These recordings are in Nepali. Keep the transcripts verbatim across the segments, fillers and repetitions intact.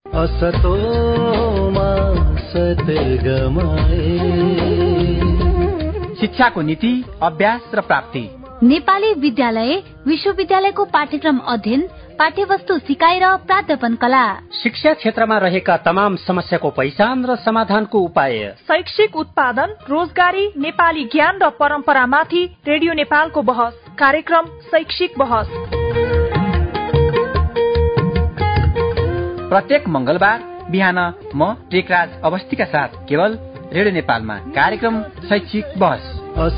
शिक्षाको नीति, अभ्यास र प्राप्ति। नेपाली विद्यालय विश्वविद्यालयको पाठ्यक्रम अध्ययन, पाठ्यवस्तु सिकाइ र प्राध्यापन कला। शिक्षा क्षेत्रमा रहेका तमाम समस्याको पहिचान र समाधानको उपाय। शैक्षिक उत्पादन, रोजगारी, नेपाली ज्ञान र परम्परामाथि रेडियो नेपालको बहस। कार्यक्रम शैक्षिक बहस प्रत्येक मंगलबार बिहान म टेकराज अवस्थीका साथ केवल रेडियो नेपालमा कार्यक्रम शैक्षिक बहस।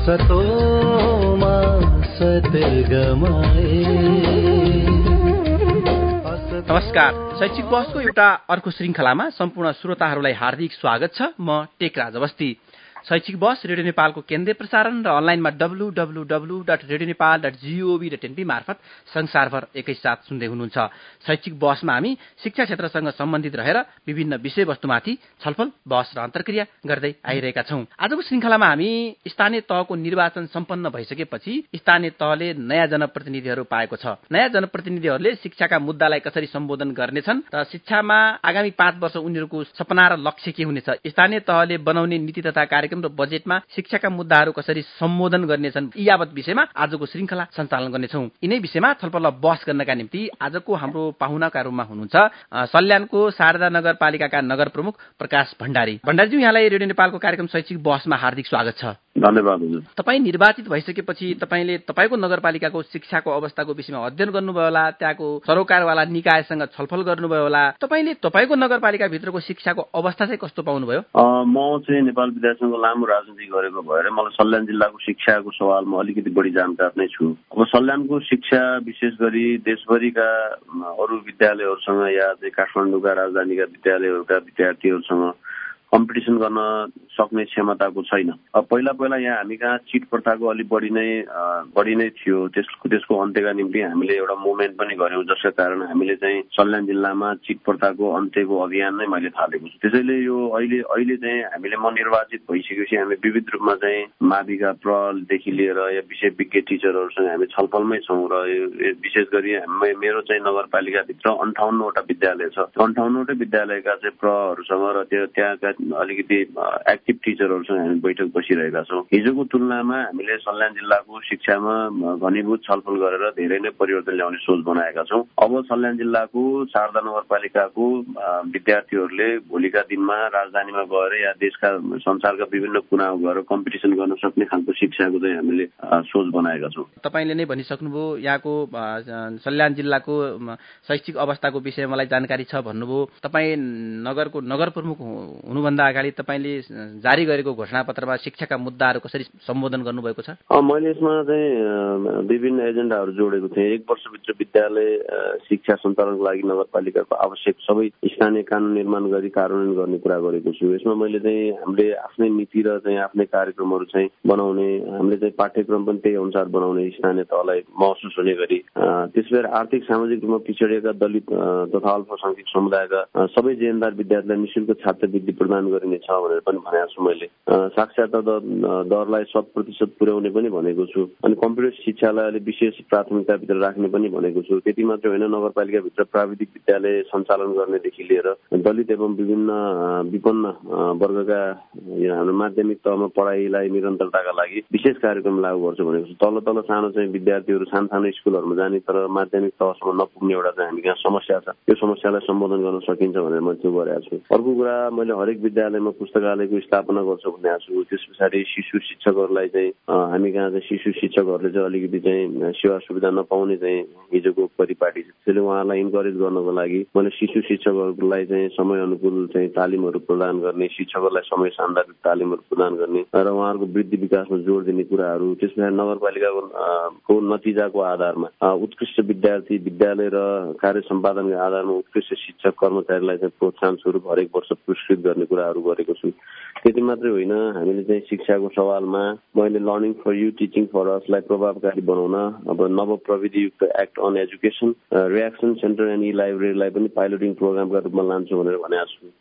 नमस्कार, शैक्षिक बहसको एउटा अर्को श्रृंखलामा सम्पूर्ण श्रोताहरूलाई हार्दिक स्वागत छ। म टेकराज अवस्थी। शैक्षिक बहस रेडियो नेपालको केन्द्रीय प्रसारण र अनलाइनमा W W W dot radio Nepal dot G O V dot NP मार्फत संसारभर एकैसाथ सुन्दै हुनुहुन्छ। शैक्षिक बहसमा हामी शिक्षा क्षेत्रसँग सम्बन्धित रहेर विभिन्न विषयवस्तुमाथि छलफल, बहस र अन्तर्क्रिया गर्दै आइरहेका छौं। आजको श्रृंखलामा हामी स्थानीय तहको निर्वाचन सम्पन्न भइसकेपछि स्थानीय तहले नयाँ जनप्रतिनिधिहरू पाएको छ। नयाँ जनप्रतिनिधिहरूले शिक्षाका मुद्दालाई कसरी सम्बोधन गर्नेछन् र शिक्षामा आगामी पाँच वर्ष उनीहरूको सपना र लक्ष्य के हुनेछ, स्थानीय तहले बनाउने नीति तथा कार्यक्रम र बजेटमा शिक्षाका मुद्दाहरू कसरी सम्बोधन गर्नेछन्, यी यावत विषयमा आजको श्रृंखला सञ्चालन गर्नेछौं। यिनै विषयमा छलफल बहस गर्नका निम्ति आजको हाम्रो पाहुनाका रूपमा हुनुहुन्छ सल्यानको शारदा नगरपालिकाका नगर प्रमुख प्रकाश भण्डारी। भण्डारीज्यू, यहाँलाई रेडियो नेपालको कार्यक्रम शैक्षिक बहसमा हार्दिक स्वागत छ। धन्यवाद हजुर। तपाईँ निर्वाचित भइसकेपछि तपाईँले तपाईँको नगरपालिकाको शिक्षाको अवस्थाको विषयमा अध्ययन गर्नुभयो होला, त्यहाँको सरोकारवाला निकायसँग छलफल गर्नुभयो होला। तपाईँले तपाईँको नगरपालिका भित्रको शिक्षाको अवस्था चाहिँ कस्तो पाउनुभयो? म चाहिँ नेपाल विद्यार्थीसँग लामो राजनीति गरेको भएर मलाई सल्यान जिल्लाको शिक्षाको सवालमा अलिकति बढी जानकार नै छु। अब सल्यानको शिक्षा विशेष गरी देशभरिका अरू विद्यालयहरूसँग या चाहिँ काठमाडौँका राजधानीका विद्यालयहरूका विद्यार्थीहरूसँग कम्पिटिसन गर्न सक्ने क्षमताको छैन। अब पहिला पहिला यहाँ हामी कहाँ चिट प्रथाको अलिक बढी नै बढी नै थियो। त्यसको त्यसको अन्त्यका निम्ति हामीले एउटा मुभमेन्ट पनि गर्यौं, जसका कारण हामीले चाहिँ सल्यान जिल्लामा चिट प्रथाको अन्त्यको अभियान नै मैले थालेको छु। त्यसैले यो अहिले अहिले चाहिँ हामीले म निर्वाचित भइसकेपछि हामी विविध रूपमा चाहिँ माविका प्रदेखि लिएर या विषय विज्ञ टिचरहरूसँग हामी छलफलमै छौँ र विशेष गरी मेरो चाहिँ नगरपालिकाभित्र अन्ठाउन्नवटा विद्यालय छ। अन्ठाउन्नवटै विद्यालयका चाहिँ प्रहरूसँग र त्यो त्यहाँका अलिकति एक्टिभ टिचरहरूसँग हामी बैठक बसिरहेका छौँ। हिजोको तुलनामा हामीले सल्यान जिल्लाको शिक्षामा घनीभूत छलफल गरेर धेरै नै परिवर्तन ल्याउने सोच बनाएका छौँ। अब सल्यान जिल्लाको शारदा नगरपालिकाको विद्यार्थीहरूले भोलिका दिनमा राजधानीमा गएर या देशका संसारका विभिन्न कुनामा गएर कम्पिटिसन गर्न सक्ने खालको शिक्षाको चाहिँ हामीले सोच बनाएका छौँ। तपाईँले नै भनिसक्नुभयो यहाँको सल्यान जिल्लाको शैक्षिक अवस्थाको विषयमा मलाई जानकारी छ भन्नुभयो। तपाईँ नगरको नगर प्रमुख हुनुभन्दा अगाडि तपाईँले जारी गरेको घोषणापत्रमा शिक्षाका मुद्दाहरू कसरी सम्बोधन गर्नुभएको छ? मैले यसमा चाहिँ विभिन्न एजेन्डाहरू जोडेको थिएँ। एक वर्षभित्र विद्यालय शिक्षा सञ्चालनको लागि नगरपालिकाको आवश्यक सबै स्थानीय कानून निर्माण गरी कार्यान्वयन गर्ने कुरा गरेको छु। यसमा मैले चाहिँ हामीले आफ्नै नीति र चाहिँ आफ्नै कार्यक्रमहरू चाहिँ बनाउने, हामीले चाहिँ पाठ्यक्रम पनि त्यही अनुसार बनाउने, स्थानीय तहलाई महसुस हुने गरी। त्यसबेर आर्थिक सामाजिक रूपमा पिछडिएका दलित तथा अल्पसंख्यक समुदायका सबै जेएनदार विद्यार्थीलाई निःशुल्क छात्रवृत्ति प्रदान गरिनेछ भनेर पनि भनेको छु मैले। साक्षरता दरलाई शत प्रतिशत पुर्याउने पनि भनेको छु। अनि कम्प्युटर शिक्षालाई अहिले विशेष प्राथमिकताभित्र राख्ने पनि भनेको छु। त्यति मात्र होइन, नगरपालिकाभित्र प्राविधिक विद्यालय सञ्चालन गर्नेदेखि लिएर दलित एवं विभिन्न विपन्न वर्गका हाम्रो माध्यमिक तहमा पढाइलाई निरन्तरताका लागि विशेष कार्यक्रम लागू गर्छु भनेको छु। तल तल सानो चाहिँ विद्यार्थीहरू सानो सानो स्कुलहरूमा जाने तर माध्यमिक तहसम्म नपुग्ने एउटा चाहिँ हामी कहाँ समस्या छ। यो समस्यालाई सम्बोधन गर्न सकिन्छ भनेर मैले त्यो गरेको छु। अर्को कुरा, मैले हरेक विद्यालयमा पुस्तकालयको स्थापना गर्छु भनेको छु। त्यस पछाडि शिशु शिक्षकहरूलाई चाहिँ हामी कहाँ चाहिँ शिशु शिक्षकहरूले चाहिँ अलिकति चाहिँ सेवा सुविधा नपाउने चाहिँ हिजोको परिपाटी छ। त्यसैले उहाँहरूलाई इन्करेज गर्नको लागि मैले शिशु शिक्षकहरूलाई चाहिँ समय अनुकूल चाहिँ तालिमहरू प्रदान गर्ने, शिक्षकहरूलाई समय सान्दर्भिक तालिमहरू प्रदान गर्ने र उहाँहरूको वृद्धि विकासमा जोड दिने कुराहरू। त्यस पछाडि नगरपालिकाको को नतिजाको आधारमा उत्कृष्ट विद्यार्थी विद्यालय र कार्य सम्पादनको आधारमा उत्कृष्ट शिक्षक कर्मचारीलाई चाहिँ प्रोत्साहन स्वरूप हरेक वर्ष पुरस्कृत गर्ने कुराहरू गरेको छु। त्यति मात्रै होइन, हामीले चाहिँ शिक्षाको सवालमा मैले learning for you teaching for असलाई प्रभावकारी बनाउन अब नव प्रविधियुक्त act on education, reaction centre and E लाइब्रेरीलाई पनि पाइलोटिङ प्रोग्रामका रूपमा लान्छु भनेर भनेको छु।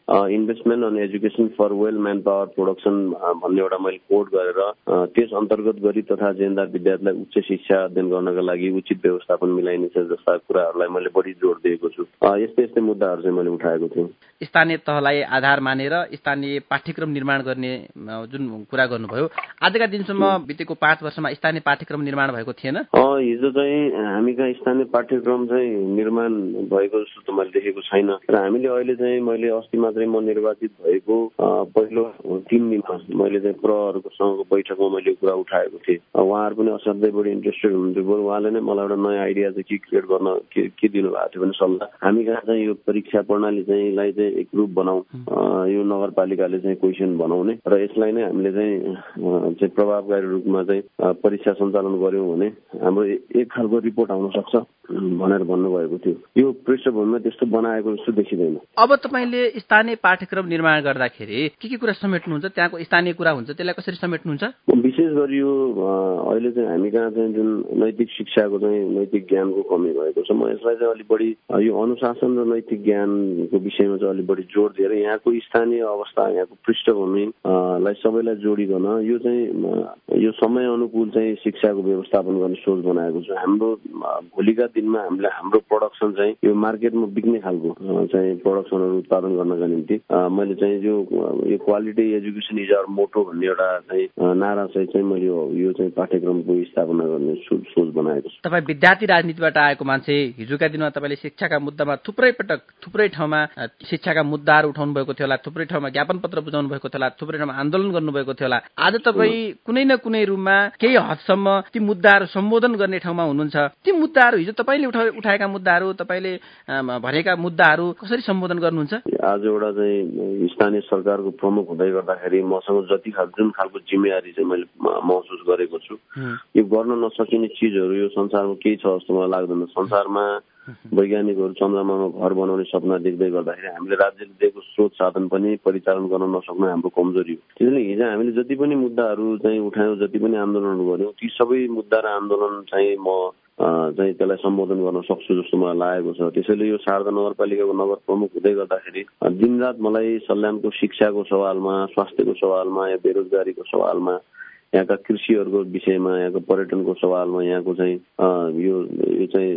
Investment on education for well manpower production भन्ने एउटा मैले कोड गरेर त्यस अन्तर्गत गरी तथा जेएनदार विद्यार्थीलाई उच्च शिक्षा अध्ययन गर्नका लागि उचित व्यवस्थापन मिलाइनेछ जस्ता कुराहरूलाई मैले बढी जोड दिएको छु। यस्तै यस्तै मुद्दाहरू चाहिँ मैले उठाएको थिएँ। स्थानीय तहलाई आधार मानेर स्थानीय पाठ्यक्रम निर्माण गर्ने जुन कुरा गर्नुभयो, आजका दिनसम्म बितेको पाँच वर्षमा स्थानीय पाठ्यक्रम निर्माण भएको थिएन? हिजो चाहिँ हामी कहाँ स्थानीय पाठ्यक्रम चाहिँ निर्माण भएको जस्तो त मैले देखेको छैन र हामीले अहिले चाहिँ मैले अस्ति मात्रै म निर्वाचित भएको पहिलो तीन दिनमा मैले चाहिँ प्रहरुकोसँगको बैठकमा मैले कुरा उठाएको थिएँ। उहाँहरू पनि असाध्यै बढी इन्ट्रेस्टेड हुनुहुन्थ्यो। बरु उहाँले नै मलाई एउटा नयाँ आइडिया चाहिँ के क्रिएट गर्न के के दिनुभएको थियो भने सल्लाह, हामी कहाँ चाहिँ यो परीक्षा प्रणाली चाहिँ यसलाई चाहिँ एक रूप बनाऊ, यो नगरपालिकाले चाहिँ क्वेसन बनाउने र यसलाई नै हामीले चाहिँ प्रभावकारी रूपमा चाहिँ परीक्षा सञ्चालन गर्यौं भने हाम्रो एक खालको रिपोर्ट आउन सक्छ भनेर भन्नुभएको थियो। यो पृष्ठभूमिमा त्यस्तो बनाएको जस्तो देखिँदैन। अब तपाईँले स्थानीय पाठ्यक्रम निर्माण गर्दाखेरि के के कुरा समेट्नुहुन्छ? त्यहाँको स्थानीय कुरा हुन्छ, त्यसलाई कसरी समेट्नुहुन्छ? विशेष गरी यो अहिले चाहिँ हामी कहाँ चाहिँ जुन नैतिक शिक्षाको चाहिँ नैतिक ज्ञानको कमी भएको छ, म यसलाई चाहिँ अलिक बढी यो अनुशासन र नैतिक ज्ञानको विषयमा चाहिँ अलिक बढी जोड दिएर यहाँको स्थानीय अवस्था, यहाँको पृष्ठभूमिलाई सबैलाई जोडिकन यो चाहिँ यो समय अनुकूल चाहिँ शिक्षाको व्यवस्थापन गर्ने सोच बनाएको छु। हाम्रो भोलिका दिनमा हामीले हाम्रो प्रोडक्सन चाहिँ यो मार्केटमा बिक्ने खालको चाहिँ प्रोडक्सनहरू उत्पादन गर्नका निम्ति मैले चाहिँ यो यो क्वालिटी एजुकेसन इज आवर मोटो भन्ने एउटा चाहिँ नारा चाहिँ मैले यो चाहिँ पाठ्यक्रमको स्थापना गर्ने सोच बनाएको छु। तपाईँ विद्यार्थी राजनीतिबाट आएको मान्छे, हिजोका दिनमा तपाईँले शिक्षाका मुद्दामा थुप्रै पटक थुप्रै ठाउँमा शिक्षाका मुद्दाहरू उठाउनु भएको थियो होला, थुप्रै ठाउँमा ज्ञापन पत्र बुझाउनु भएको थियो होला, थुप्रै ठाउँमा आन्दोलन गर्नुभएको थियो होला। आज तपाईँ कुनै न कुनै रूपमा केही हदसम्म ती मुद्दाहरू सम्बोधन गर्ने ठाउँमा हुनुहुन्छ। ती मुद्दाहरू हिजो तपाईँले उठाएका मुद्दाहरू, तपाईँले भनेका मुद्दाहरू कसरी सम्बोधन गर्नुहुन्छ? आज एउटा चाहिँ स्थानीय सरकारको प्रमुख हुँदै गर्दाखेरि मसँग जति खालको जुन खालको जिम्मेवारी चाहिँ मैले महसुस गरेको छु, यो गर्न नसकिने चिजहरू यो संसारमा केही छ जस्तो मलाई लाग्दैन। संसारमा वैज्ञानिकहरू चन्द्रमामा घर बनाउने सपना देख्दै गर्दाखेरि हामीले राज्यले दिएको स्रोत साधन पनि परिचालन गर्न नसक्नु हाम्रो कमजोरी हो। त्यसैले हिजो हामीले जति पनि मुद्दाहरू चाहिँ उठायौँ, जति पनि आन्दोलनहरू गर्यौँ, ती सबै मुद्दा र आन्दोलन चाहिँ म चाहिँ त्यसलाई सम्बोधन गर्न सक्छु जस्तो मलाई लागेको छ। त्यसैले यो शारदा नगरपालिकाको नगर प्रमुख हुँदै गर्दाखेरि दिनरात मलाई सल्यानको शिक्षाको सवालमा, स्वास्थ्यको सवालमा या बेरोजगारीको सवालमा, यहाँका कृषिहरूको विषयमा, यहाँको पर्यटनको सवालमा, यहाँको चाहिँ यो यो चाहिँ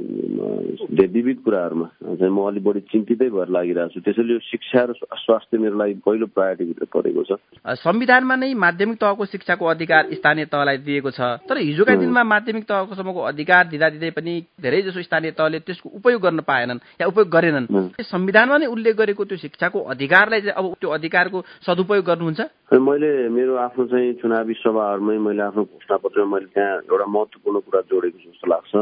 विविध कुराहरूमा चाहिँ म अलिक बढी चिन्तितै भएर लागिरहेको छु। त्यसैले यो शिक्षा र स्वास्थ्य मेरो लागि पहिलो प्रायोरिटीभित्र परेको छ। संविधानमा नै माध्यमिक तहको शिक्षाको अधिकार स्थानीय तहलाई दिएको छ, तर हिजोका दिनमा माध्यमिक तहसम्मको अधिकार दिँदा दिँदै पनि धेरै जसो स्थानीय तहले त्यसको उपयोग गर्न पाएनन् या उपयोग गरेनन्। संविधानमा नै उल्लेख गरेको त्यो शिक्षाको अधिकारलाई चाहिँ अब त्यो अधिकारको सदुपयोग गर्नुहुन्छ? मैले मेरो आफ्नो चाहिँ चुनावी सभाहरूमै मैले आफ्नो घोषणापत्रमा मैले त्यहाँ एउटा महत्त्वपूर्ण कुरा जोडेको छु जस्तो लाग्छ।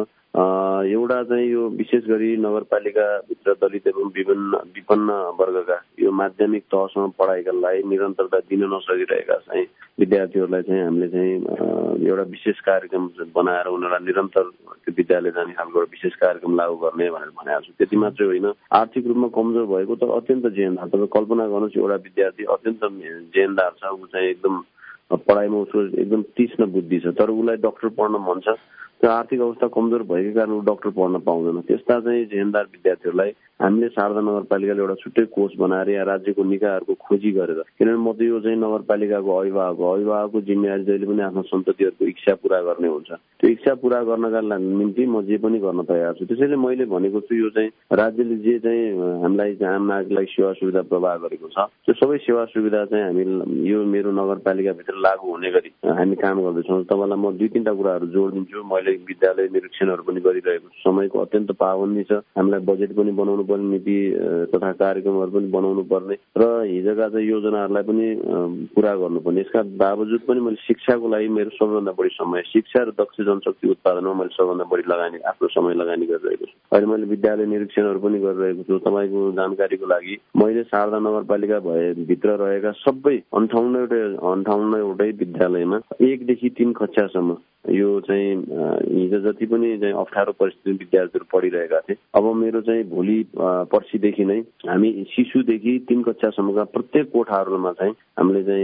एउटा चाहिँ यो विशेष गरी नगरपालिकाभित्र दलित एवं विभिन्न विपन्न वर्गका यो माध्यमिक तहसम्म पढाइका लागि निरन्तरता दिन नसकिरहेका चाहिँ विद्यार्थीहरूलाई चाहिँ हामीले चाहिँ एउटा विशेष कार्यक्रम बनाएर उनीहरूलाई निरन्तर त्यो विद्यालय जाने खालको विशेष कार्यक्रम लागू गर्ने भनेर भनेको छु। त्यति मात्रै होइन, आर्थिक रूपमा कमजोर भएको तर अत्यन्त जेहेन्दार, तपाईँ कल्पना गर्नुहोस् एउटा विद्यार्थी अत्यन्त जेहेन्दार छ, ऊ चाहिँ एकदम पढाइमा उसको एकदम तीक्ष्ण बुद्धि छ, तर उसलाई डक्टर पढ्न मन छ, त्यो आर्थिक अवस्था कमजोर भएको कारण ऊ डक्टर पढ्न पाउँदैन। त्यस्ता चाहिँ जेहेन्दार विद्यार्थीहरूलाई हामीले शारदा नगरपालिकाले एउटा छुट्टै कोष बनाएर या राज्यको निकायहरूको खोजी गरेर, किनभने म त यो चाहिँ नगरपालिकाको अभिभावक हो, अभिभावकको जिम्मेवारी जहिले पनि आफ्नो सन्ततिहरूको इच्छा पूरा गर्ने हुन्छ। त्यो इच्छा पूरा गर्नका निम्ति म जे पनि गर्न तयार छु। त्यसैले मैले भनेको छु यो चाहिँ राज्यले जे चाहिँ हामीलाई आम नागरिकलाई सेवा सुविधा प्रवाह गरेको छ, त्यो सबै सेवा सुविधा चाहिँ हामी यो मेरो नगरपालिकाभित्र लागू हुने गरी हामी काम गर्दैछौँ। तपाईँलाई म दुई तिनवटा कुराहरू जोडिदिन्छु। मैले विद्यालय निरीक्षणहरू पनि गरिरहेको छु। समयको अत्यन्त पाबन्दी छ, हामीलाई बजेट पनि बनाउनु पर्ने, नीति तथा कार्यक्रमहरू पनि बनाउनु पर्ने र हिजोका चाहिँ योजनाहरूलाई पनि पुरा गर्नुपर्ने। यसका बावजुद पनि मैले शिक्षाको लागि मेरो सबैभन्दा बढी समय, शिक्षा र दक्ष जनशक्ति उत्पादनमा मैले सबभन्दा बढी लगानी आफ्नो समय लगानी गरिरहेको छु। अहिले मैले विद्यालय निरीक्षणहरू पनि गरिरहेको छु। तपाईँको जानकारीको लागि मैले शारदा नगरपालिका भए भित्र रहेका सबै अन्ठाउन्नवटै अन्ठाउन्नवटै विद्यालयमा एकदेखि तीन कक्षासम्म यो चाहिँ हिजो जति पनि चाहिँ अप्ठ्यारो परिस्थितिमा विद्यार्थीहरू पढिरहेका थिए, अब मेरो चाहिँ भोलि पर्सिदेखि नै हामी शिशुदेखि तीन कक्षासम्मका प्रत्येक कोठाहरूमा चाहिँ हामीले चाहिँ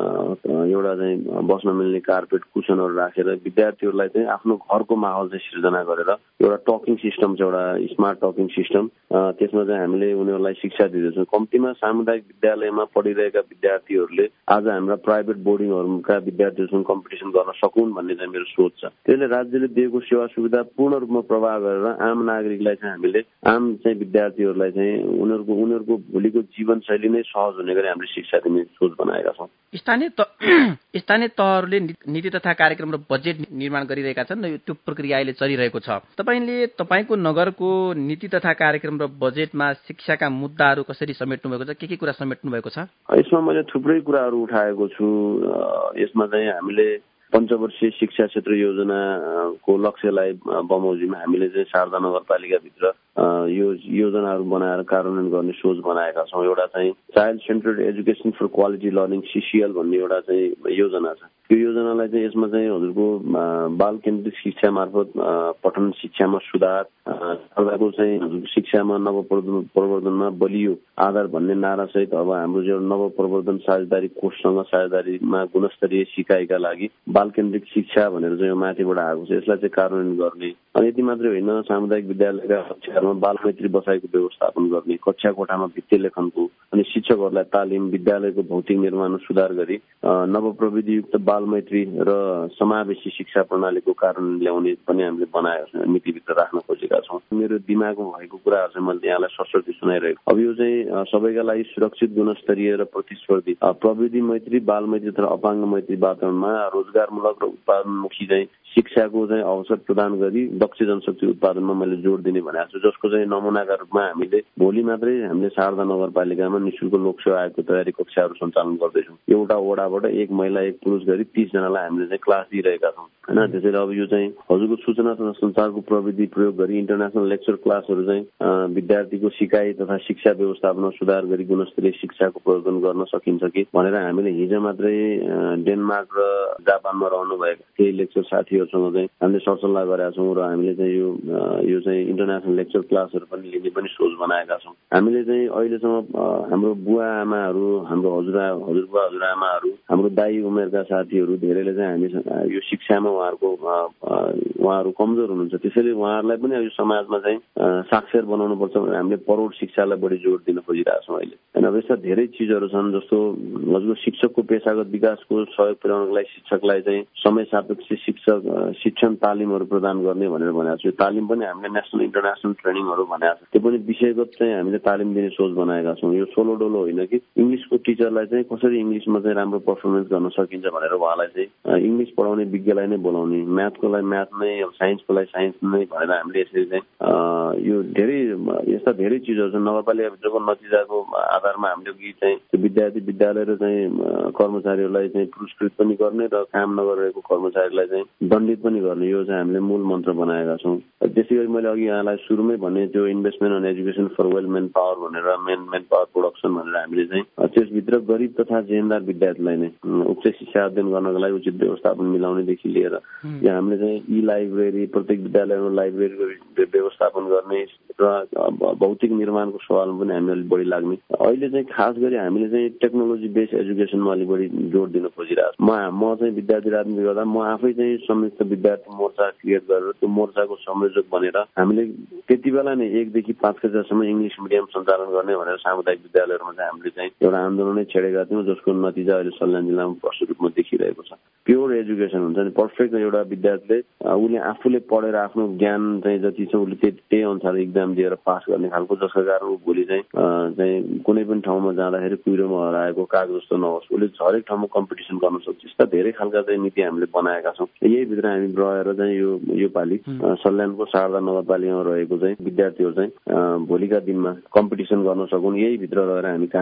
एउटा चाहिँ बस्न मिल्ने कार्पेट कुसनहरू राखेर विद्यार्थीहरूलाई चाहिँ आफ्नो घरको माहौल चाहिँ सिर्जना गरेर एउटा टकिङ सिस्टम छ, एउटा स्मार्ट टकिङ सिस्टम, त्यसमा चाहिँ हामीले उनीहरूलाई शिक्षा दिँदैछौँ। कम्तीमा सामुदायिक विद्यालयमा पढिरहेका विद्यार्थीहरूले आज हाम्रा प्राइभेट बोर्डिङहरूका विद्यार्थीहरूसँग कम्पिटिसन गर्न सकुन् भन्ने चाहिँ मेरो सोच छ। त्यसले राज्यले दिएको सेवा सुविधा पूर्ण रूपमा प्रवाह गरेर आम नागरिकलाई चाहिँ हामीले आम चाहिँ विद्यार्थीहरूलाई चाहिँ उनीहरूको उनीहरूको भोलिको जीवनशैली नै सहज हुने गरी हामीले शिक्षा दिने सोच बनाएका छौँ। स्थानीय स्थानीय तहहरूले नीति तथा कार्यक्रम र बजेट निर्माण गरिरहेका छन् र त्यो प्रक्रिया अहिले चलिरहेको छ। तपाईँले तपाईँको नगरको नीति तथा कार्यक्रम र बजेटमा शिक्षाका मुद्दाहरू कसरी समेट्नु भएको छ, के के कुरा समेट्नु भएको छ? यसमा मैले थुप्रै कुराहरू उठाएको छु। यसमा चाहिँ हामीले पञ्चवर्षीय शिक्षा क्षेत्र योजनाको लक्ष्यलाई बमोजिममा हामीले चाहिँ शारदा नगरपालिकाभित्र यो योजनाहरू बनाएर कार्यान्वयन गर्ने सोच बनाएका छौँ। एउटा चाहिँ child centred education for quality learning CCL भन्ने एउटा चाहिँ योजना छ। त्यो योजनालाई चाहिँ यसमा चाहिँ हजुरको बाल केन्द्रित शिक्षा मार्फत पठन शिक्षामा सुधार, छात्रको चाहिँ हजुरको शिक्षामा नव प्रवर्धनमा बलियो आधार भन्ने नारासहित अब हाम्रो जो नव प्रवर्धन साझेदारी कोषसँग साझेदारीमा गुणस्तरीय सिकाइका लागि बाल केन्द्रित शिक्षा भनेर चाहिँ यो माथिबाट आएको छ। यसलाई चाहिँ कार्यान्वयन गर्ने, अनि यति मात्रै होइन, सामुदायिक विद्यालयका कक्षाहरूमा बाल मैत्री बसाइको व्यवस्थापन गर्ने, कक्षा कोठामा भित्ते लेखनको अनि शिक्षकहरूलाई तालिम, विद्यालयको भौतिक निर्माण सुधार गरी नव प्रविधियुक्त बाल मैत्री र समावेशी शिक्षा प्रणालीको कार्यान्वयन ल्याउने पनि हामीले बनाएका छौँ, नीतिभित्र राख्न खोजेका छौँ। मेरो दिमागमा भएको कुराहरू चाहिँ मैले यहाँलाई सशर्ती सुनाइरहेको। अब यो चाहिँ सबैका लागि सुरक्षित, गुणस्तरीय र प्रतिस्पर्धी प्रविधि मैत्री, बाल मैत्री तथा अपाङ्ग मैत्री वातावरणमा रोजगारमूलक र उत्पादनमुखी चाहिँ शिक्षाको चाहिँ अवसर प्रदान गरी दक्ष जनशक्ति उत्पादनमा मैले जोड दिने भनेको छु, जसको चाहिँ नमुनाका रूपमा हामीले भोलि मात्रै हामीले शारदा नगरपालिकामा निःशुल्क लोकसेवा आयोगको तयारी कक्षाहरू सञ्चालन गर्दैछौँ। एउटा वडाबाट एक महिला एक पुरुष गरी तीसजनालाई हामीले चाहिँ क्लास दिइरहेका छौँ होइन। त्यसैले अब यो चाहिँ हजुरको सूचना तथा सञ्चारको प्रविधि प्रयोग गरी इन्टरनेसनल लेक्चर क्लासहरू चाहिँ विद्यार्थीको सिकाइ तथा शिक्षा व्यवस्थापनमा सुधार गरी गुणस्तरीय शिक्षाको प्रवर्धन गर्न सकिन्छ कि भनेर हामीले हिजो मात्रै डेनमार्क र जापानमा रहनुभएका केही लेक्चर साथीहरूसँग चाहिँ हामीले सरसल्लाह गरेका छौँ र हामीले चाहिँ यो यो चाहिँ इन्टरनेसनल लेक्चर क्लासहरू पनि लिने पनि सोच बनाएका छौँ। हामीले चाहिँ अहिलेसम्म हाम्रो बुवा आमाहरू, हाम्रो हजुरआ हजुरबुवा हजुरआमाहरू, हाम्रो दाई उमेरका साथीहरू धेरैले चाहिँ हामी यो शिक्षामा उहाँहरूको उहाँहरू कमजोर हुनुहुन्छ, त्यसैले उहाँहरूलाई पनि यो समाजमा चाहिँ साक्षर बनाउनुपर्छ भनेर हामीले परोढ शिक्षालाई बढी जोड दिन खोजिरहेका छौँ अहिले होइन। अब यस्ता धेरै चिजहरू छन्, जस्तो हजुरको शिक्षकको पेशागत विकासको सहयोग पुर्याउनको लागि शिक्षकलाई चाहिँ समय सापेक्ष शिक्षक शिक्षण तालिमहरू प्रदान गर्ने भनेर भनेको छु। तालिम पनि हामीले नेसनल इन्टरनेसनल ट्रेनिङहरू भनेको छ, त्यो पनि विषयगत चाहिँ हामीले तालिम दिने सोच बनाएका छौँ। यो सोलो डोलो होइन कि इङ्ग्लिसको टिचरलाई चाहिँ कसरी इङ्ग्लिसमा चाहिँ राम्रो पर्फर्मेन्स गर्न सकिन्छ भनेर उहाँलाई चाहिँ इङ्ग्लिस पढाउने विज्ञलाई नै बोलाउने, म्याथको लागि म्याथ नै, साइन्सको लागि साइन्स नै भनेर हामीले यसरी चाहिँ यो धेरै यस्ता धेरै चिजहरू छन्। नगरपालिकाभित्रको नतिजाको आधारमा हामीले कि चाहिँ त्यो विद्यार्थी विद्यालय र चाहिँ कर्मचारीहरूलाई चाहिँ पुरस्कृत पनि गर्ने र काम नगरेको कर्मचारीलाई चाहिँ दण्डित पनि गर्ने, यो चाहिँ हामीले मूल मन्त्र बनाएका छौँ। त्यसै गरी मैले अघि यहाँलाई सुरुमै भने त्यो investment on education for well manpower भनेर मेन मेन पावर प्रोडक्सन भनेर हामीले चाहिँ त्यसभित्र गरिब तथा जेहेन्दार विद्यार्थीलाई नै उच्च शिक्षा अध्ययन गर्नको लागि उचित व्यवस्थापन मिलाउनेदेखि लिएर यहाँ हामीले चाहिँ ई लाइब्रेरी, प्रत्येक विद्यालयमा लाइब्रेरीको व्यवस्थापन गर्ने र भौतिक निर्माणको सवालमा पनि हामी अलिक बढी लाग्ने। अहिले चाहिँ खास गरी हामीले चाहिँ टेक्नोलोजी बेस्ड एजुकेसनमा अलिक बढी जोड दिन खोजिरहेको छु। म म चाहिँ विद्यार्थी राजनीति गर्दा म आफै चाहिँ संयुक्त विद्यार्थी मोर्चा क्रिएट गरेर त्यो मोर्चाको संयोजक बनेर हामीले त्यति बेला नै एकदेखि पाँच कक्षासम्म इङ्ग्लिस मिडियम सञ्चालन गर्ने भनेर सामुदायिक विद्यालयहरूमा चाहिँ हामीले चाहिँ एउटा आन्दोलनै छेडेका थियौँ, जसको नतिजा अहिले सल्यान जिल्लामा प्रष्ट रूपमा देखिरहेको छ। प्योर एजुकेसन हुन्छ नि, पर्फेक्ट एउटा विद्यार्थीले उसले आफूले पढेर आफ्नो ज्ञान चाहिँ जति छ उसले त्यही त्यही अनुसार इक्जाम दिएर पास गर्ने खालको, जसको कारण ऊ भोलि चाहिँ चाहिँ कुनै पनि ठाउँमा जाँदाखेरि कुहिरोमा हराएको काग जस्तो नहोस्, उसले हरेक ठाउँमा कम्पिटिसन गर्न सक्छ। यस्ता धेरै खालका चाहिँ नीति हामीले बनाएका छौँ। यही भित्र हामी रहेर चाहिँ यो यो पालि सल्यानको शारदा नगरपालिकामा रहेको चाहिँ विद्यार्थीहरू चाहिँ भोलिका दिनमा कम्पिटिसन गर्न सकुन्, यही भित्र रहेर हामी काम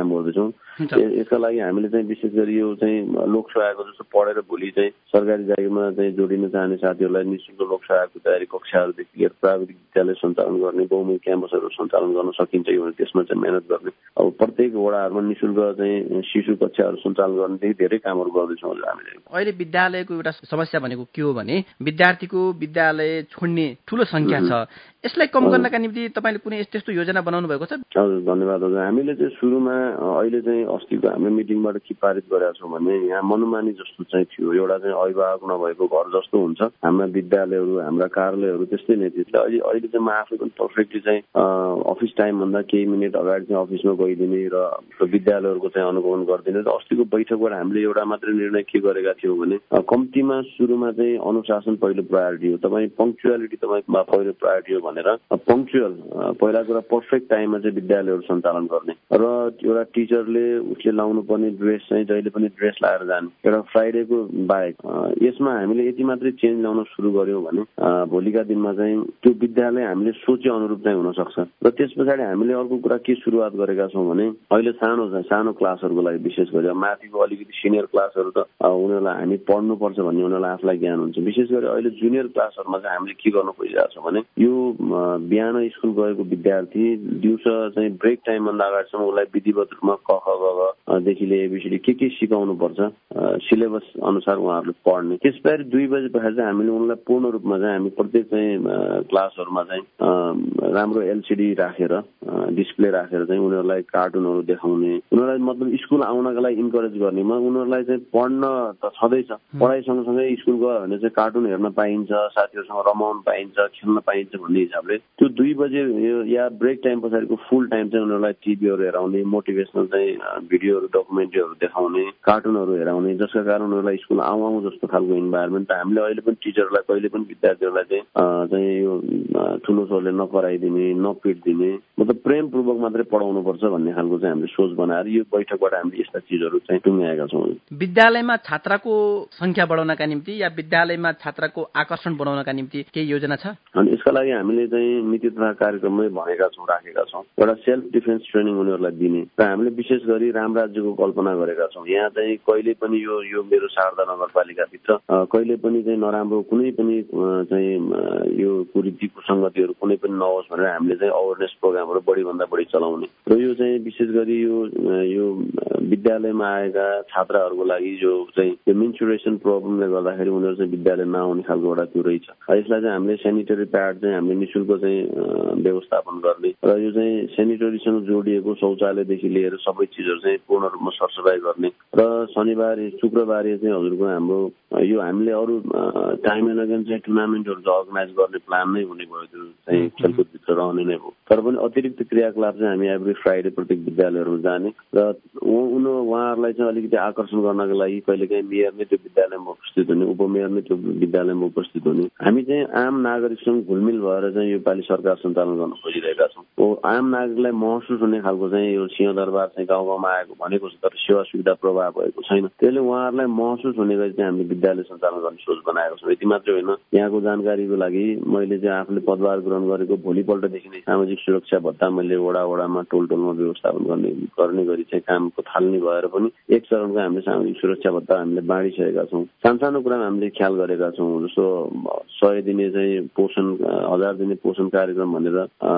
काम गर्दैछौँ। यसका लागि हामीले चाहिँ विशेष गरी यो चाहिँ लोकसेवाको जस्तो पढेर भोलि चाहिँ सरकारी जागिरमा चाहिँ जोडिन चाहने साथीहरूलाई निःशुल्क लोकसेवाको तयारी कक्षाहरूदेखि लिएर प्राविधिक विद्यालय सञ्चालन गर्ने, बहुमुखी क्याम्पसहरू सञ्चालन गर्न सकिन्छ भने त्यसमा चाहिँ मेहनत गर्ने। अब प्रत्येक वडाहरूमा निःशुल्क चाहिँ शिशु कक्षाहरू सञ्चालन गर्नेदेखि धेरै कामहरू गर्दैछौँ हामीले। अहिले विद्यालयको एउटा समस्या भनेको के हो भने विद्यार्थीको विद्यालय छोड्ने ठुलो संख्या छ। यसलाई कम गर्नका निम्ति तपाईँले कुनै यस्तो यस्तो योजना बनाउनु भएको छ? हजुर, धन्यवाद हजुर। हामीले चाहिँ सुरुमा अहिले चाहिँ अस्तिको हाम्रो मिटिङबाट के पारित गरेका छौँ भने यहाँ मनोमानी जस्तो चाहिँ थियो, एउटा चाहिँ अभिभावक नभएको घर जस्तो हुन्छ हाम्रा विद्यालयहरू, हाम्रा कार्यालयहरू त्यस्तै नै थियो। अहिले अहिले चाहिँ म आफै पनि पर्फेक्टली चाहिँ अफिस टाइमभन्दा केही मिनट अगाडि चाहिँ अफिसमा गइदिने र विद्यालयहरूको चाहिँ अनुगमन गरिदिने र अस्तिको बैठकबाट हामीले एउटा मात्रै निर्णय के गरेका थियौँ भने कम्तीमा सुरुमा चाहिँ अनुशासन पहिलो प्रायोरिटी हो, तपाईँ पङ्क्चुअलिटी तपाईँमा पहिलो प्रायोरिटी हो भनेर पङ्क्चुअल पहिला कुरा पर्फेक्ट टाइममा चाहिँ विद्यालयहरू सञ्चालन गर्ने र एउटा टिचरले उसले लाउनु पर्ने ड्रेस चाहिँ जहिले पनि ड्रेस लगाएर जाने, एउटा फ्राइडेको बाहेक। यसमा हामीले यति मात्रै चेन्ज ल्याउन सुरु गर्यौँ भने भोलिका दिनमा चाहिँ त्यो विद्यालय हामीले सोचे अनुरूप चाहिँ हुन सक्छ। र त्यस पछाडि हामीले अर्को कुरा के सुरुवात गरेका छौँ भने अहिले सानो सानो क्लासहरूको लागि विशेष गरी माथिको अलिकति सिनियर क्लासहरू त उनीहरूलाई हामी पढ्नुपर्छ भन्ने उनीहरूलाई आफूलाई ज्ञान हुन्छ। विशेष गरी अहिले जुनियर क्लासहरूमा चाहिँ हामीले के गर्नु खोजिरहेको छौँ भने यो बिहान स्कुल गएको विद्यार्थी दिउँसो चाहिँ ब्रेक टाइमभन्दा अगाडिसम्म उसलाई विधिवत रूपमा क ख ग देखि लिएर एबिसिडी के के सिकाउनु पर्छ सिलेबस अनुसार उहाँहरूले पढ्ने। त्यसपछि दुई बजे पछाडि चाहिँ हामीले उनलाई पूर्ण रूपमा चाहिँ हामी प्रत्येक चाहिँ क्लासहरूमा चाहिँ राम्रो एलसिडी राखेर डिस्प्ले राखेर चाहिँ उनीहरूलाई कार्टुनहरू देखाउने, उनीहरूलाई मतलब स्कुल आउनका लागि इन्करेज गर्ने। उनीहरूलाई चाहिँ पढ्न त छँदैछ, पढाइ सँगसँगै स्कुल गयो भने चाहिँ कार्टुन हेर्न पाइन्छ, साथीहरूसँग रमाउन पाइन्छ, खेल्न पाइन्छ भन्ने हिसाबले त्यो दुई बजे या ब्रेक टाइम पछाडिको फुल टाइम चाहिँ उनीहरूलाई टिभीहरू हेराउने, मोटिभेसनल चाहिँ भिडियोहरू डकुमेन्ट्रीहरू देखाउने, कार्टुनहरू हेराउने, जसका कारण उनीहरूलाई स्कुल आउँ आउँ जस्तो खालको इन्भाइरोमेन्ट हामीले अहिले पनि टिचरलाई कहिले पनि विद्यार्थीहरूलाई चाहिँ चाहिँ यो ठुलो स्वरले नकराइदिने, नपिटिदिने, मतलब प्रेमपूर्वक मात्रै पढाउनुपर्छ भन्ने खालको चाहिँ हामीले सोच बनाएर यो बैठकबाट हामीले यस्ता चिजहरू चाहिँ टुङ्ग्याएका छौँ। विद्यालयमा छात्रको संख्या बढाउनका निम्ति या विद्यालयमा छात्रको आकर्षण बढाउनका निम्ति केही योजना छ? अनि यसका लागि हामीले चाहिँ नीति तथा कार्यक्रममै भनेका छौँ, राखेका छौँ। एउटा सेल्फ डिफेन्स ट्रेनिङ उनीहरूलाई दिने र हामीले विशेष गरी राम राज्यको कल्पना गरेका छौँ। यहाँ चाहिँ कहिले पनि यो यो मेरो शारदा नगरपालिकाभित्र कहिले पनि चाहिँ नराम्रो कुनै पनि चाहिँ यो कुरीति कुसङ्गतिहरू कुनै पनि नहोस् भनेर हामीले चाहिँ अवेरनेस प्रोग्रामहरू बढीभन्दा बढी चलाउने र यो चाहिँ विशेष गरी यो यो विद्यालयमा आएका छात्राहरूको लागि जो चाहिँ यो मेन्सुरेसन प्रब्लमले गर्दाखेरि उनीहरू चाहिँ विद्यालय नआउने खालको एउटा त्यो रहेछ। यसलाई चाहिँ हामीले सेनिटरी प्याड चाहिँ हामीले निःशुल्क चाहिँ व्यवस्थापन गर्ने र यो चाहिँ सेनिटरीसँग जोडिएको शौचालयदेखि लिएर सबै चिजहरू चाहिँ पूर्ण रूपमा सरसफाइ गर्ने र शनिबार शुक्रबार चाहिँ हजुरको हाम्रो यो हामीले अरू टाइम एन्ड अगेन चाहिँ टुर्नामेन्टहरू चाहिँ अर्गनाइज गर्ने प्लान नै हुने भयो, त्यो चाहिँ खेलकुदभित्र रहने नै भयो। तर पनि अतिरिक्त क्रियाकलाप चाहिँ हामी एभ्री फ्राइडे प्रत्येक विद्यालयहरू जाने र उनी उहाँहरूलाई चाहिँ अलिकति आकर्षण गर्नको लागि कहिलेकाहीँ मेयर नै त्यो विद्यालयमा उपस्थित हुने, उपमेयर नै त्यो विद्यालयमा उपस्थित हुने। हामी चाहिँ आम नागरिकसँग घुलमिल भएर चाहिँ यो पालि सरकार सञ्चालन गर्न खोजिरहेका छौँ। आम नागरिकलाई महसुस हुने खालको चाहिँ यो सिंहदरबार चाहिँ गाउँ गाउँमा आएको भनेको छ, तर सेवा सुविधा प्रभाव भएको छैन। त्यसले उहाँहरूलाई महसुस हुने गरी चाहिँ हामीले विद्यालय सञ्चालन गर्ने सोच बनाएको छौँ। यति मात्रै होइन, यहाँको जानकारीको लागि मैले चाहिँ आफूले पदभार ग्रहण गरेको भोलिपल्टदेखि नै सामाजिक सुरक्षा भत्ता मैले वडा वडामा टोल टोलमा व्यवस्थापन गर्ने गर्ने गरी चाहिँ कामको थाल्ने भएर पनि एक चरणको हामीले सामाजिक सुरक्षा भत्ता हामीले बाँडिसकेका छौँ। सानसानो कुरामा हामीले ख्याल गरेका छौँ, जस्तो सय दिने चाहिँ पोषण हजार दिने पोषण कार्यक्रम भनेर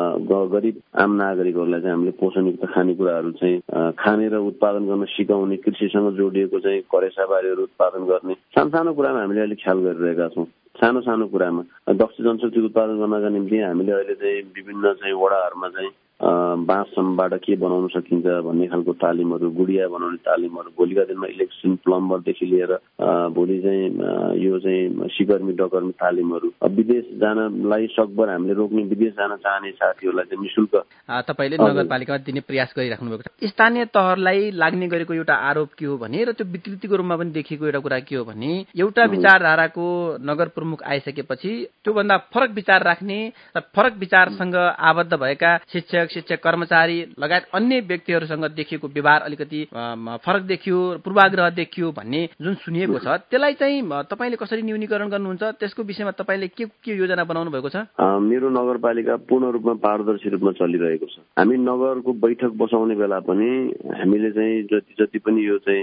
गरिब आम नागरिकहरूलाई चाहिँ हामीले पोषणयुक्त खानेकुराहरू चाहिँ खाने र उत्पादन गर्न सिकाउने, कृषिसँग जोडिएको चाहिँ करेसाबारीहरू उत्पादन गर्ने सानसानो कुरामा हामीले अहिले ख्याल गरिरहेका छौँ। सानो सानो कुरामा दक्ष जनशक्ति उत्पादन गर्नका निम्ति हामीले अहिले चाहिँ विभिन्न चाहिँ वडाहरूमा चाहिँ बाँसबाट के बनाउन सकिन्छ भन्ने खालको तालिमहरू, गुडिया बनाउने तालिमहरू, भोलिका दिनमा इलेक्ट्रिसियन प्लम्बरदेखि लिएर भोलि चाहिँ यो चाहिँ सिकर्मी डकर्मी तालिमहरू, विदेश जानलाई सकभर हामीले रोक्ने, विदेश जान चाहने साथीहरूलाई चाहिँ निःशुल्क तपाईँले नगरपालिकामा दिने प्रयास गरिराख्नु भएको छ। स्थानीय तहलाई लाग्ने गरेको एउटा आरोप के हो भने र त्यो विकृतिको रूपमा पनि देखिएको एउटा कुरा के हो भने एउटा विचारधाराको नगर प्रमुख आइसकेपछि त्योभन्दा फरक विचार राख्ने र फरक विचारसँग आबद्ध भएका शिक्षक शिक्षक कर्मचारी लगायत अन्य व्यक्तिहरूसँग देखिएको व्यवहार अलिकति फरक देखियो, पूर्वाग्रह देखियो भन्ने जुन सुनिएको छ, त्यसलाई चाहिँ तपाईँले कसरी न्यूनीकरण गर्नुहुन्छ? त्यसको विषयमा तपाईँले के के योजना बनाउनु भएको छ? मेरो नगरपालिका पूर्ण रूपमा पारदर्शी रूपमा चलिरहेको छ। हामी नगरको बैठक बसाउने बेला पनि हामीले चाहिँ जति जति पनि यो चाहिँ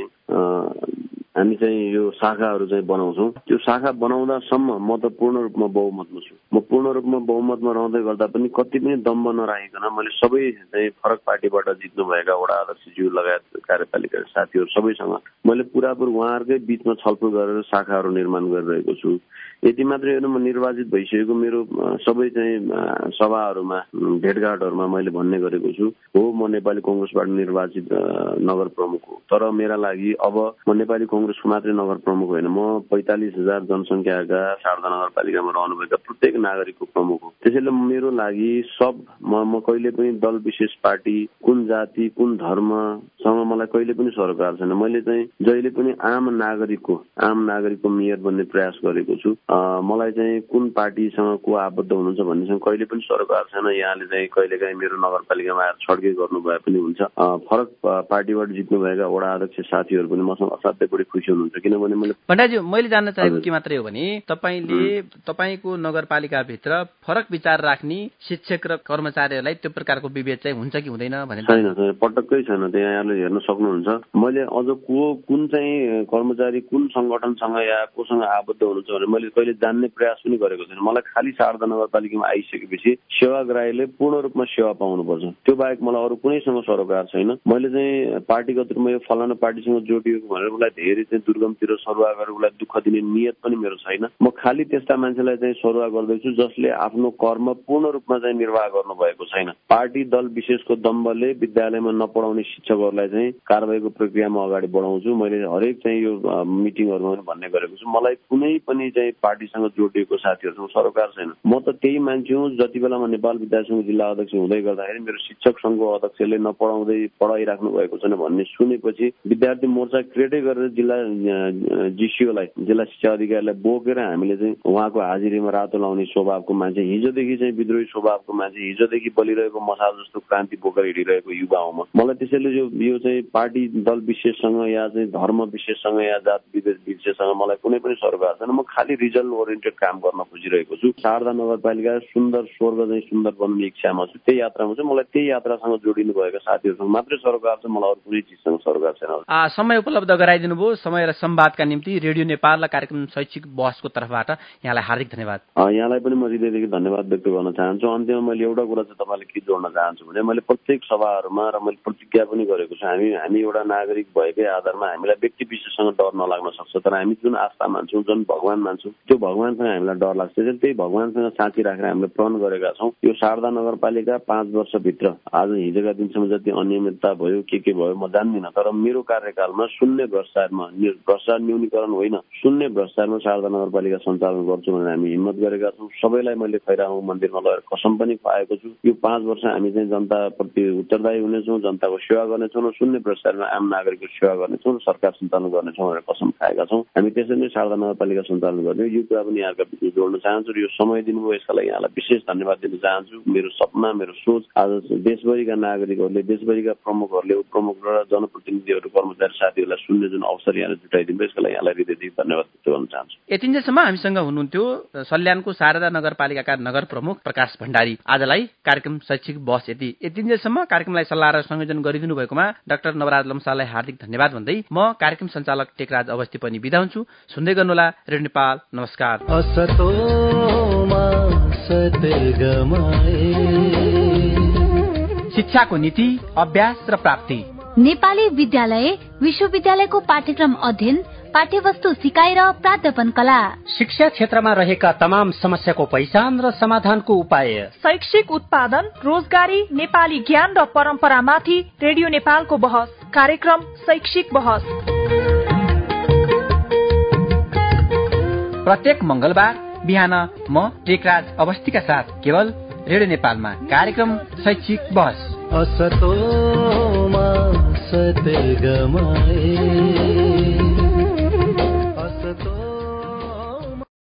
हामी चाहिँ यो शाखाहरू चाहिँ बनाउँछौँ। त्यो शाखा बनाउँदासम्म म त पूर्ण रूपमा बहुमतमा छु। म पूर्ण रूपमा बहुमतमा रहँदै गर्दा पनि कति पनि दम्ब नराखिकन मैले सबै चाहिँ फरक पार्टीबाट जित्नुभएका वडा अध्यक्षज्यू लगायत कार्यपालिका साथीहरू सबैसँग मैले पुरापुर उहाँहरूकै बिचमा छलफल गरेर शाखाहरू निर्माण गरिरहेको छु। यति मात्रै होइन, म निर्वाचित भइसकेको मेरो सबै चाहिँ सभाहरूमा भेटघाटहरूमा मैले भन्ने गरेको छु, हो म नेपाली कङ्ग्रेसबाट निर्वाचित नगर प्रमुख हो, तर मेरा लागि अब म नेपाली कङ्ग्रेसको मात्रै नगर प्रमुख होइन, म पैँतालिस हजार जनसङ्ख्याका शारदा नगरपालिकामा रहनुभएका प्रत्येक नागरिकको प्रमुख हो। त्यसैले मेरो लागि सब म म कहिले पनि दल विशेष पार्टी कुन जाति कुन धर्मसँग मलाई कहिले पनि सरोकार छैन। मैले चाहिँ जहिले पनि आम नागरिकको आम नागरिकको मेयर बन्ने प्रयास गरेको छु। मलाई चाहिँ कुन पार्टीसँग को आबद्ध हुनुहुन्छ भन्नेसँग कहिले पनि सरोकार छैन। यहाँले चाहिँ कहिलेकाहीँ मेरो नगरपालिकामा आएर छड्के गर्नु भए पनि हुन्छ। फरक पार्टीबाट जित्नुभएका वडा अध्यक्ष साथीहरू पनि मसँग असाध्यै बढी खुसी हुनुहुन्छ, किनभने मैले पण्डाजी मैले जान्न चाहेको के मात्रै हो भने तपाईँले तपाईँको नगरपालिकाभित्र फरक विचार राख्ने शिक्षक र कर्मचारीहरूलाई त्यो प्रकारको विभेद चाहिँ हुन्छ कि हुँदैन भनेर? छैन छैन, पटक्कै छैन। त्यहाँ यहाँले हेर्न सक्नुहुन्छ। मैले अझ को कुन चाहिँ कर्मचारी कुन सङ्गठनसँग या कोसँग आबद्ध हुनुहुन्छ भने मैले कहिले जान्ने प्रयास पनि गरेको छैन। मलाई खालि शारदा नगरपालिकामा आइसकेपछि सेवाग्राहीले पूर्ण रूपमा सेवा पाउनुपर्छ, त्यो बाहेक मलाई अरू कुनैसँग सरोकार छैन। मैले चाहिँ पार्टीगत रूपमा यो फलाना पार्टीसँग जोडिएको भनेर उसलाई धेरै चाहिँ दुर्गमतिर सरुवा गरेर उसलाई दुःख दिने नियत पनि मेरो छैन। म खालि त्यस्ता मान्छेलाई चाहिँ सरुवा गर्दैछु जसले आफ्नो कर्म पूर्ण रूपमा चाहिँ निर्वाह गर्नुभएको छैन। पार्टी दल विशेषको दम्बले विद्यालयमा नपढाउने शिक्षकहरूलाई चाहिँ कारबाहीको प्रक्रियामा अगाडि बढाउँछु। मैले हरेक चाहिँ यो मिटिङहरूमा पनि भन्ने गरेको छु, मलाई कुनै पनि चाहिँ पार्टीसँग जोडिएको साथीहरूसँग सरोकार छैन। म त त्यही मान्छे हुँ जति बेला म नेपाल विद्यार्थी सङ्घ जिल्ला अध्यक्ष हुँदै गर्दाखेरि मेरो शिक्षक सङ्घको अध्यक्षले नपढाउँदै पढाइराख्नु भएको छैन भन्ने सुनेपछि विद्यार्थी मोर्चा क्रिएटै गरेर जिल्ला जिसिओलाई जिल्ला शिक्षा अधिकारीलाई बोकेर हामीले चाहिँ उहाँको हाजिरीमा रातो लाउने स्वभावको मान्छे, हिजोदेखि चाहिँ विद्रोही स्वभावको मान्छे, हिजोदेखि बलिरहेको मसाल जस्तो क्रान्ति बोकेर हिँडिरहेको युवा हो म। मलाई त्यसैले यो यो चाहिँ पार्टी दल विशेषसँग या चाहिँ धर्म विशेषसँग या जात विशेषसँग मलाई कुनै पनि सरोकार छैन। म खालि रिजल्ट ओरिएन्टेड काम गर्न खोजिरहेको छु। शारदा नगरपालिका सुन्दर स्वर्ग चाहिँ सुन्दर बन्ने इच्छामा छु। त्यही यात्रामा चाहिँ मलाई त्यही यात्रासँग जोडिनु भएका साथीहरूसँग मात्रै सरोकार छ, मलाई अरू कुनै चिजसँग सरोकार छैन। समय उपलब्ध गराइदिनु भयो। समय र संवादका निम्ति रेडियो नेपाल र कार्यक्रम शैक्षिक बहसको तर्फबाट यहाँलाई हार्दिक धन्यवाद। यहाँलाई पनि म हृदयदेखि धन्यवाद व्यक्त गर्न चाहन्छु। अन्त्यमा मैले एउटा कुरा चाहिँ तपाईँले के जोड्न चाहन्छु भने मैले प्रत्येक सभाहरूमा र मैले प्रतिज्ञा पनि गरेको छु, हामी हामी एउटा नागरिक भएकै आधारमा हामीलाई व्यक्ति विशेषसँग डर नलाग्न सक्छ, तर हामी जुन आस्था मान्छौँ जुन भगवान मान्छौँ त्यो भगवानसँग हामीलाई डर लाग्छ। त्यसैले त्यही भगवानसँग साँची राखेर हामीले प्रण गरेका छौँ यो शारदा नगरपालिका पाँच वर्षभित्र आज हिजोका दिनसम्म जति अनियमितता भयो के के भयो म जान्दिनँ, तर मेरो कार्यकालमा शून्य भ्रष्टाचारमा भ्रष्टाचार न्यूनीकरण होइन शून्य भ्रष्टाचारमा शारदा नगरपालिका सञ्चालन गर्छु भनेर हामी हिम्मत गरेका छौँ। सबैलाई मैले खैराहु मन्दिरमा लगेर कसम पनि पाएको छु। यो पाँच वर्ष हामी चाहिँ जनताप्रति उत्तरदायी हुनेछौँ, जनताको सेवा गर्नेछौँ र शून्य भ्रष्टाचारमा आम नागरिकको सेवा गर्नेछौँ र सरकार सञ्चालन गर्नेछौँ भनेर कसम खाएका छौँ। हामी त्यसरी नै शारदा नगरपालिका सञ्चालन गर्ने यो कुरा पनि यहाँका बिचमा जोड्न चाहन्छु र यो समय दिनुभयो यसका लागि यहाँलाई विशेष धन्यवाद दिन चाहन्छु। मेरो सपना मेरो सोच आज देशभरिका नागरिकहरूले देशभरिका प्रमुखहरूले उपप्रमुख र जनप्रतिनिधिहरू कर्मचारी साथीहरूलाई सुन्ने जुन अवसर यहाँले जुटाइदिनु यसका लागि यहाँलाई हृदयदेखि धन्यवाद व्यक्त गर्न चाहन्छु। यतिन्जेलसम्म हामीसँग हुनुहुन्थ्यो सल्यानको शारदा नगरपालिकाका नगर प्रमुख प्रकाश भण्डारी। आजलाई कार्यक्रम शैक्षिक बहस यति यतिन्जेलसम्म कार्यक्रमलाई सल्लाह र संयोजन गरिदिनु भएकोमा डाक्टर नवराज लम्साललाई हार्दिक धन्यवाद भन्दै म कार्यक्रम सञ्चालक टेकराज अवस्थी पनि बिदा हुन्छु। सुन्दै गर्नुहोला रेडियो नेपाल। नमस्कार। शिक्षाको नीति अभ्यास र प्राप्ति नेपाली विद्यालय विश्वविद्यालयको पाठ्यक्रम अध्ययन पाठ्यवस्तु सिकाइ र प्राध्यापन कला शिक्षा क्षेत्रमा रहेका तमाम समस्याको पहिचान र समाधानको उपाय शैक्षिक उत्पादन रोजगारी नेपाली ज्ञान र परम्परामाथि रेडियो नेपालको बहस कार्यक्रम शैक्षिक बहस प्रत्येक मंगलबार बिहान म टेकराज अवस्थीका साथ केवल रेडियो नेपालमा कार्यक्रम शैक्षिक बहस असतोमा सतगमय असतो